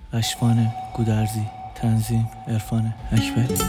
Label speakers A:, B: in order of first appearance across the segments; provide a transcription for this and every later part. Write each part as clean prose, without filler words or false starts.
A: اشفان گودرزی، تنظیم عرفان اکبری.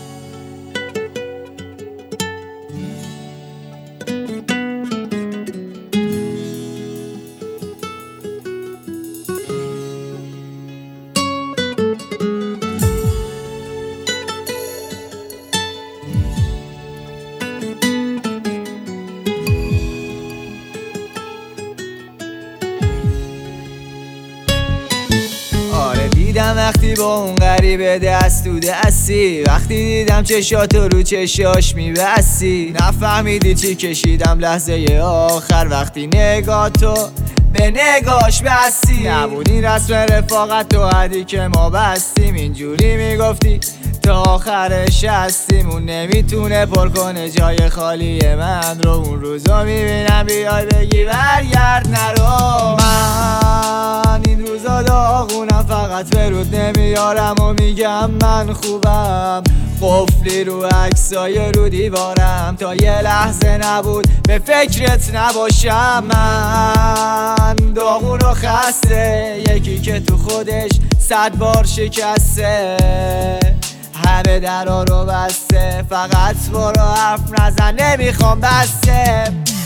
B: دیدم وقتی با اون غریبه دست تو دستی، وقتی دیدم چشاتو رو چشاش میبستی، نفهمیدی چی کشیدم لحظه آخر وقتی نگاهتو به نگاش بستی. نبود این رسم رفاقت تو حدی که ما بستیم، اینجوری میگفتی تا آخرش هستیم. اون نمیتونه پر کنه جای خالی من رو، اون روزا میبینم بیای بگی برگرد نرو. من این روزا داغونم، فقط برود نمیارم و میگم من خوبم. قفلی رو عکسای رو دیوارم تا یه لحظه نبود به فکرت نباشم. من داغون و خسته، یکی که تو خودش 100 بار شکسته، همه درا رو بسته، فقط برو حرف نزن نمیخوام بسته.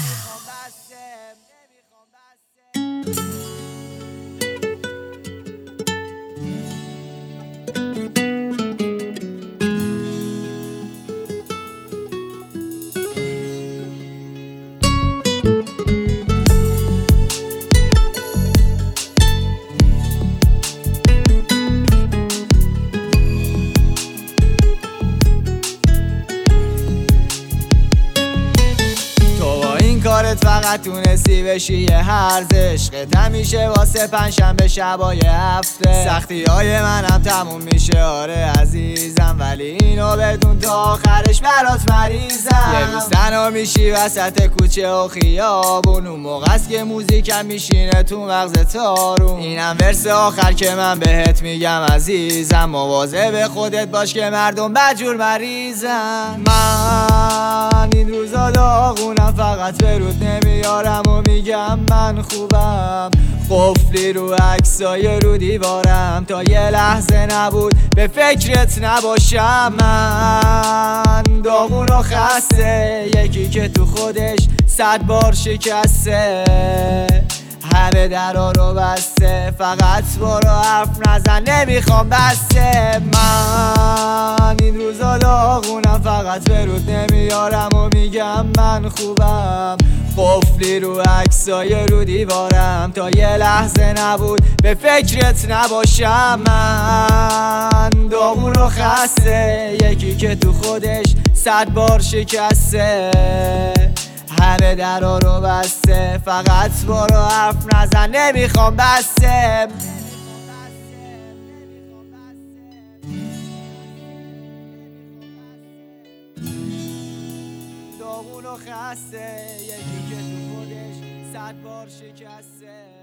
B: کارت فقط تونستی بشی یه هرز، عشقت همیشه واسه پنجشنبه شبای هفته. سختی های منم تموم میشه آره عزیزم، ولی اینو بدون تا آخرش برات مریضم. یه روز تنها میشی وسط کوچه و خیابون، اون موقع است که موزیکم میشینه تو مغز تارون. اینم ورس آخر که من بهت میگم عزیزم، مواظب خودت باش که مردم بدجور مریضن. من این روزا داغونم، فقط برود نمیارم و میگم من خوبم. قفلی رو عکسای رو دیوارم تا یه لحظه نبود به فکرت نباشم. من داغون و خسته، یکی که تو خودش 100 بار شکسته، همه درا رو بسته، فقط برو حرف نزن نمیخوام بسته. من این روزا داغونم، فقط برود نمیارم و میگم من خوبم. قفلی رو عکسای رو دیوارم تا یه لحظه نبود به فکرت نباشم. من داغون و خسته، یکی که تو خودش 100 بار شکسته، همه درا رو بسته، فقط برو حرف نزن نمیخوام بسته. داغون و خسته، یکی که تو خودش 100 بار شکسته.